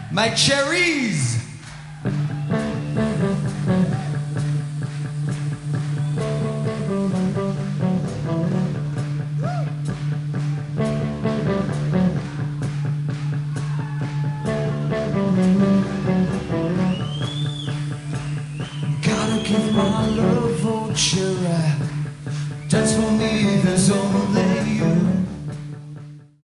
my cherries. Gotta give my love a cherry. Dance for me, there's only you.